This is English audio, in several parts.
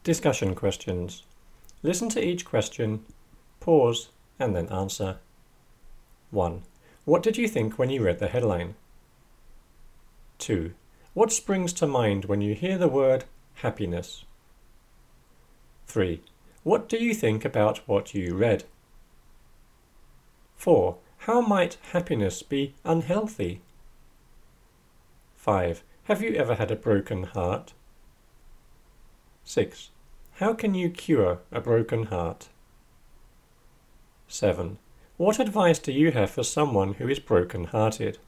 Discussion questions. Listen to each question, pause, and then answer. 1. What did you think when you read the headline? 2. What springs to mind when you hear the word happiness? 3. What do you think about what you read? 4. How might happiness be unhealthy? 5. Have you ever had a broken heart? 6. How can you cure a broken heart? 7. What advice do you have for someone who is broken-hearted?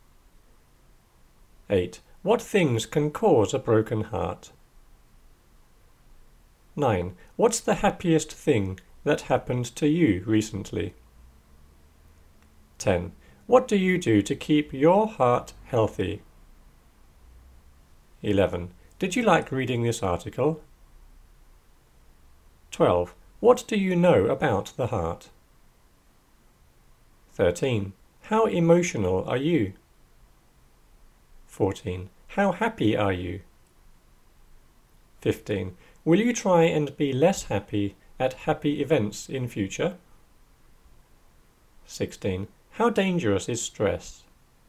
8. What things can cause a broken heart? 9. What's the happiest thing that happened to you recently? 10. What do you do to keep your heart healthy? 11. Did you like reading this article? 12. What do you know about the heart? 13. How emotional are you? 14. How happy are you? 15. Will you try and be less happy at happy events in future? 16. How dangerous is stress?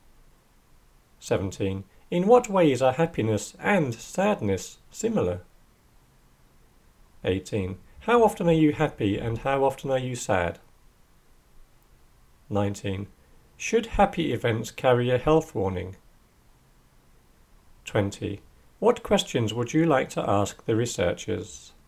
17. In what ways are happiness and sadness similar? 18. How often are you happy and how often are you sad? 19. Should happy events carry a health warning? 20. What questions would you like to ask the researchers?